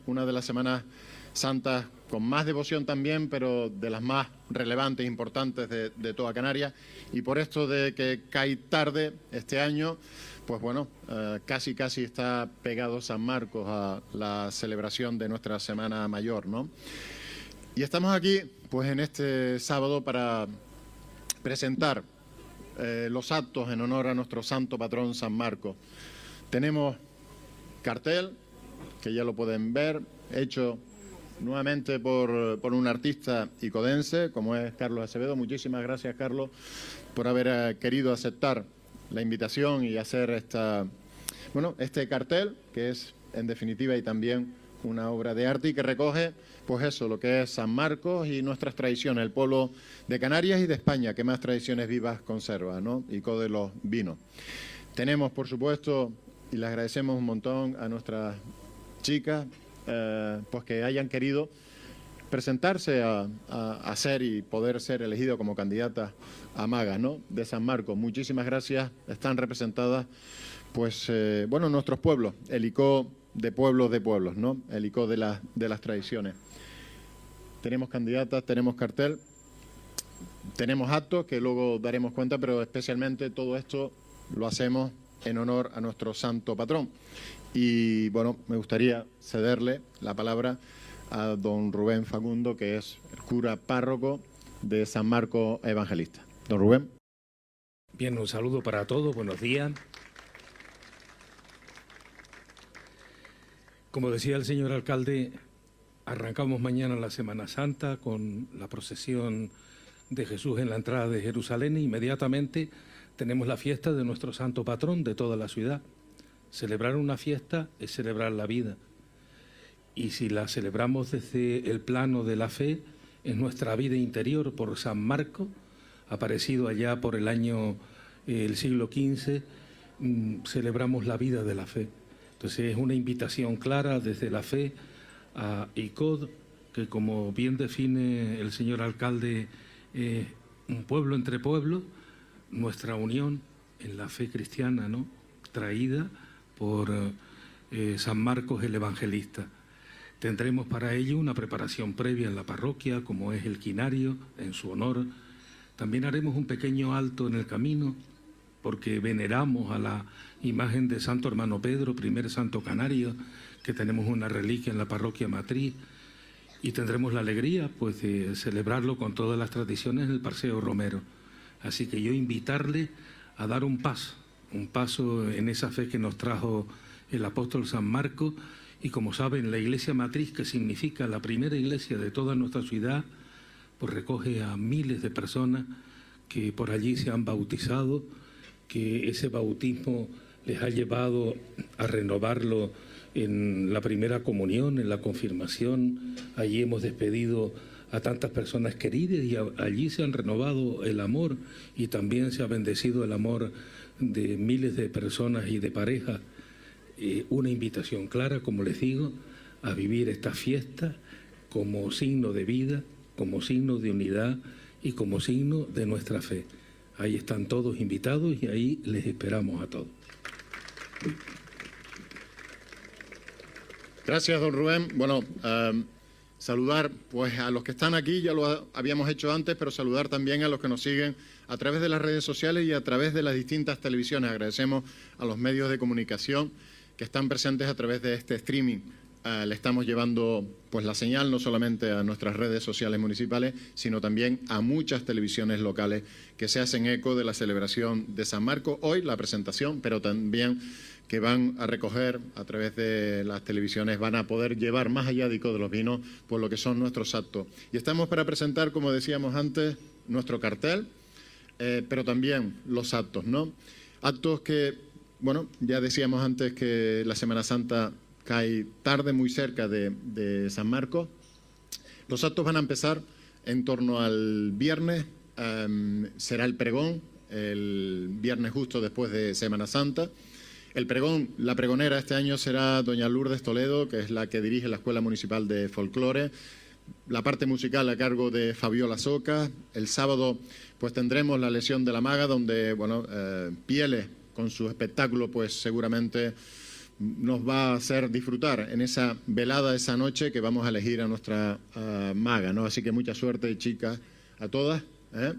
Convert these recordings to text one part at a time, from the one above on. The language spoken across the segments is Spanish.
una de las Semanas Santas con más devoción también, pero de las más relevantes e importantes de toda Canarias. Y por esto de que cae tarde este año, pues bueno, casi está pegado San Marcos a la celebración de nuestra Semana Mayor, ¿no? Y estamos aquí, pues en este sábado, para presentar los actos en honor a nuestro santo patrón San Marcos. Tenemos cartel, que ya lo pueden ver, hecho nuevamente por un artista icodense, como es Carlos Acevedo. Muchísimas gracias, Carlos, por haber querido aceptar la invitación y hacer este cartel, que es, en definitiva, y también una obra de arte y que recoge, pues eso, lo que es San Marcos y nuestras tradiciones, el pueblo de Canarias y de España, que más tradiciones vivas conserva, ¿no? Y de los vinos. Tenemos, por supuesto, y les agradecemos un montón a nuestras chicas, pues que hayan querido presentarse a ser y poder ser elegido como candidata a magas, ¿no?, de San Marcos. Muchísimas gracias. Están representadas, pues, bueno, nuestros pueblos, el ICO de pueblos, ¿no?, el ICO de las tradiciones. Tenemos candidatas, tenemos cartel, tenemos actos que luego daremos cuenta, pero especialmente todo esto lo hacemos en honor a nuestro santo patrón. Y, bueno, me gustaría cederle la palabra a don Rubén Facundo, que es el cura párroco de San Marcos Evangelista. Don Rubén. Bien, un saludo para todos, buenos días. Como decía el señor alcalde, arrancamos mañana la Semana Santa con la procesión de Jesús en la entrada de Jerusalén e inmediatamente tenemos la fiesta de nuestro santo patrón de toda la ciudad. Celebrar una fiesta es celebrar la vida. Y si la celebramos desde el plano de la fe, es nuestra vida interior por San Marcos, aparecido allá por el siglo XV, celebramos la vida de la fe. Entonces es una invitación clara desde la fe a ICOD, que como bien define el señor alcalde, un pueblo entre pueblos, nuestra unión en la fe cristiana, ¿no?, traída por San Marcos el Evangelista. Tendremos para ello una preparación previa en la parroquia, como es el quinario, en su honor. También haremos un pequeño alto en el camino, porque veneramos a la imagen de Santo Hermano Pedro, primer santo canario, que tenemos una reliquia en la parroquia matriz, y tendremos la alegría, pues, de celebrarlo con todas las tradiciones en el Paseo Romero. Así que yo invitarle a dar un paso en esa fe que nos trajo el apóstol San Marcos. Y como saben, la iglesia matriz, que significa la primera iglesia de toda nuestra ciudad, pues recoge a miles de personas que por allí se han bautizado, que ese bautismo les ha llevado a renovarlo en la primera comunión, en la confirmación. Allí hemos despedido a tantas personas queridas y allí se han renovado el amor y también se ha bendecido el amor de miles de personas y de parejas. Una invitación clara, como les digo, a vivir esta fiesta como signo de vida, como signo de unidad y como signo de nuestra fe. Ahí están todos invitados y ahí les esperamos a todos. Gracias, don Rubén. Bueno, saludar pues a los que están aquí, ya lo habíamos hecho antes, pero saludar también a los que nos siguen a través de las redes sociales y a través de las distintas televisiones. Agradecemos a los medios de comunicación que están presentes a través de este streaming. Le estamos llevando pues la señal no solamente a nuestras redes sociales municipales, sino también a muchas televisiones locales que se hacen eco de la celebración de San Marcos. Hoy la presentación, pero también que van a recoger a través de las televisiones, van a poder llevar más allá de ICO de los vinos por lo que son nuestros actos. Y estamos para presentar, como decíamos antes, nuestro cartel, pero también los actos, ¿no? Actos que, bueno, ya decíamos antes que la Semana Santa cae tarde, muy cerca de San Marcos. Los actos van a empezar en torno al viernes, será el pregón, el viernes justo después de Semana Santa. El pregón, la pregonera este año será doña Lourdes Toledo, que es la que dirige la Escuela Municipal de Folclore. La parte musical a cargo de Fabiola Soca. El sábado pues tendremos la Lesión de la Maga, donde, bueno, Pieles, con su espectáculo, pues seguramente nos va a hacer disfrutar en esa velada esa noche que vamos a elegir a nuestra maga, ¿no? Así que mucha suerte, chicas, a todas, ¿eh?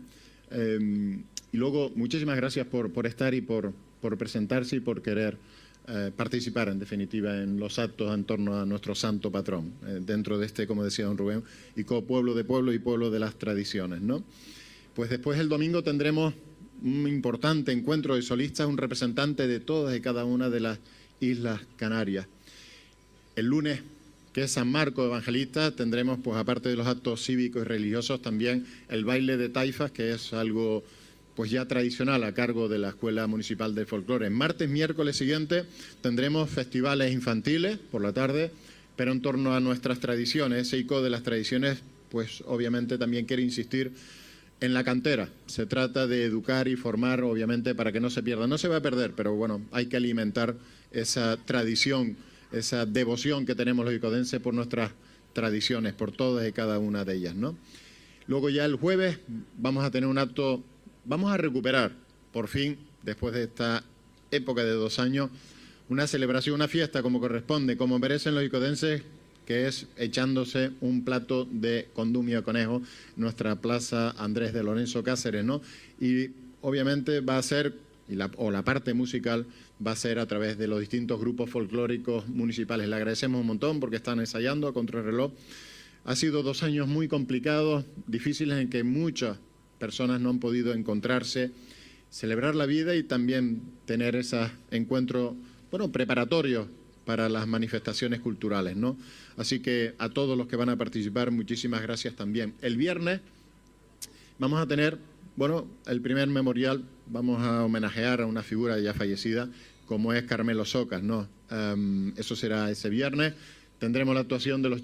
Y luego, muchísimas gracias por estar y por presentarse y por querer participar, en definitiva, en los actos en torno a nuestro santo patrón, dentro de este, como decía don Rubén, y pueblo de pueblo y pueblo de las tradiciones, ¿no? Pues después el domingo tendremos un importante encuentro de solistas, un representante de todas y cada una de las Islas Canarias. El lunes, que es San Marcos Evangelista, tendremos, pues aparte de los actos cívicos y religiosos, también el baile de taifas, que es algo pues ya tradicional a cargo de la Escuela Municipal de Folclore. Martes, miércoles siguiente tendremos festivales infantiles por la tarde, pero en torno a nuestras tradiciones. Ese ICO de las tradiciones, pues obviamente también quiere insistir en la cantera. Se trata de educar y formar, obviamente, para que no se pierda. No se va a perder, pero bueno, hay que alimentar esa tradición, esa devoción que tenemos los icodenses por nuestras tradiciones, por todas y cada una de ellas, ¿no? Luego ya el jueves vamos a tener un acto, vamos a recuperar, por fin, después de esta época de 2 años, una celebración, una fiesta como corresponde, como merecen los icodenses, que es echándose un plato de condumio de conejo, nuestra plaza Andrés de Lorenzo Cáceres, ¿no? Y obviamente va a ser, la parte musical va a ser a través de los distintos grupos folclóricos municipales. Le agradecemos un montón porque están ensayando a contrarreloj. Ha sido 2 años muy complicados, difíciles, en que muchas personas no han podido encontrarse, celebrar la vida y también tener esos encuentros, bueno, preparatorios para las manifestaciones culturales, ¿no? Así que a todos los que van a participar, muchísimas gracias también. El viernes vamos a tener, bueno, el primer memorial, vamos a homenajear a una figura ya fallecida, como es Carmelo Socas, ¿no? Eso será ese viernes. Tendremos la actuación de los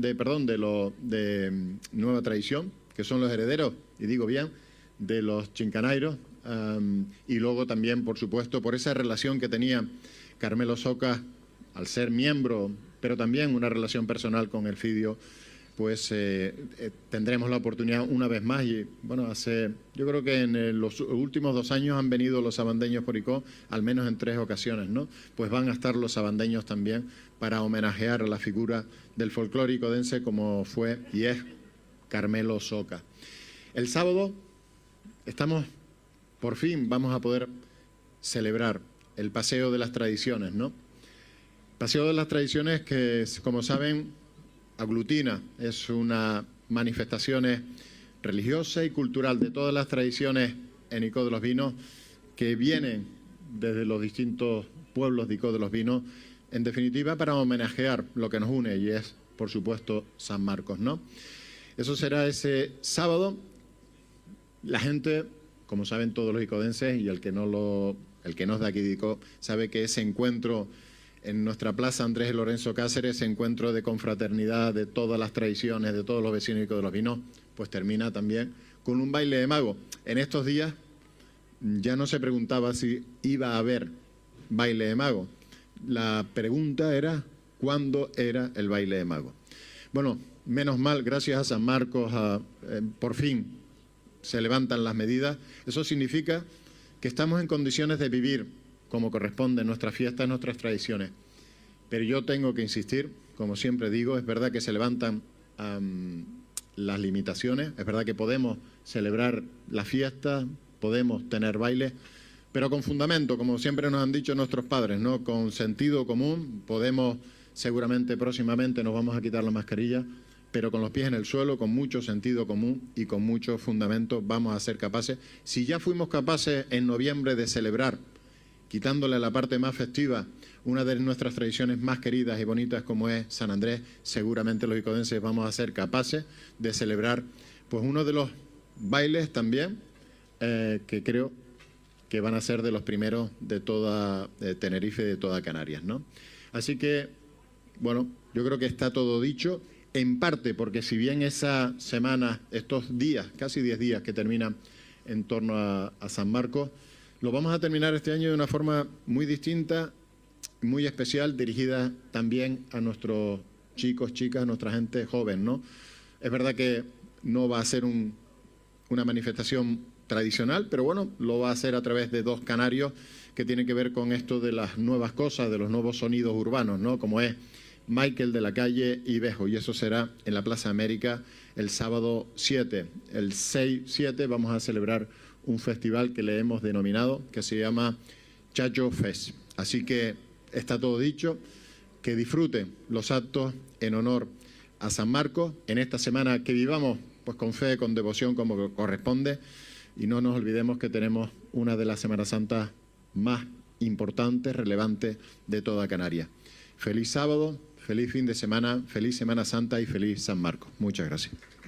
de Nueva Tradición, que son los herederos, y digo bien, de los chincanairos, y luego también, por supuesto, por esa relación que tenía Carmelo Socas al ser miembro, pero también una relación personal con Elfidio, pues tendremos la oportunidad una vez más. Y bueno, yo creo que en los últimos 2 años han venido los sabandeños por ICO, al menos en 3 ocasiones, ¿no? Pues van a estar los sabandeños también para homenajear a la figura del folclore icodense como fue y es Carmelo Socas. El sábado por fin vamos a poder celebrar el Paseo de las Tradiciones, ¿no? Paseo de las Tradiciones que, como saben, aglutina, es una manifestación religiosa y cultural de todas las tradiciones en ICO de los Vinos que vienen desde los distintos pueblos de ICO de los Vinos, en definitiva para homenajear lo que nos une y es, por supuesto, San Marcos, ¿no? Eso será ese sábado. La gente, como saben todos los icodenses y el que no es de aquí de ICO, sabe que ese encuentro en nuestra plaza Andrés de Lorenzo Cáceres, ese encuentro de confraternidad de todas las tradiciones, de todos los vecinos de los Vinos, pues termina también con un baile de mago. En estos días ya no se preguntaba si iba a haber baile de mago. La pregunta era cuándo era el baile de mago. Bueno, menos mal, gracias a San Marcos, por fin se levantan las medidas. Eso significa que estamos en condiciones de vivir como corresponde nuestras fiestas, nuestras tradiciones. Pero yo tengo que insistir, como siempre digo, es verdad que se levantan las limitaciones, es verdad que podemos celebrar la fiesta, podemos tener bailes, pero con fundamento, como siempre nos han dicho nuestros padres, ¿no? Con sentido común. Podemos, seguramente próximamente nos vamos a quitar la mascarilla, pero con los pies en el suelo, con mucho sentido común y con mucho fundamento vamos a ser capaces. Si ya fuimos capaces en noviembre de celebrar, quitándole la parte más festiva, una de nuestras tradiciones más queridas y bonitas como es San Andrés, seguramente los icodenses vamos a ser capaces de celebrar pues uno de los bailes también que creo que van a ser de los primeros de toda Tenerife y de toda Canarias, ¿no? Así que, bueno, yo creo que está todo dicho, en parte porque si bien esa semana, estos días, casi 10 días que terminan en torno a San Marcos, lo vamos a terminar este año de una forma muy distinta, muy especial, dirigida también a nuestros chicos, chicas, a nuestra gente joven, ¿no? Es verdad que no va a ser una manifestación tradicional, pero bueno, lo va a hacer a través de 2 canarios que tienen que ver con esto de las nuevas cosas, de los nuevos sonidos urbanos, ¿no? Como es Michael de la Calle y Bejo, y eso será en la Plaza América el sábado 7. El 6-7 vamos a celebrar un festival que le hemos denominado, que se llama Chacho Fest. Así que está todo dicho, que disfruten los actos en honor a San Marcos en esta semana, que vivamos pues con fe, con devoción como corresponde, y no nos olvidemos que tenemos una de las Semanas Santas más importantes, relevantes de toda Canarias. Feliz sábado, feliz fin de semana, feliz Semana Santa y feliz San Marcos. Muchas gracias.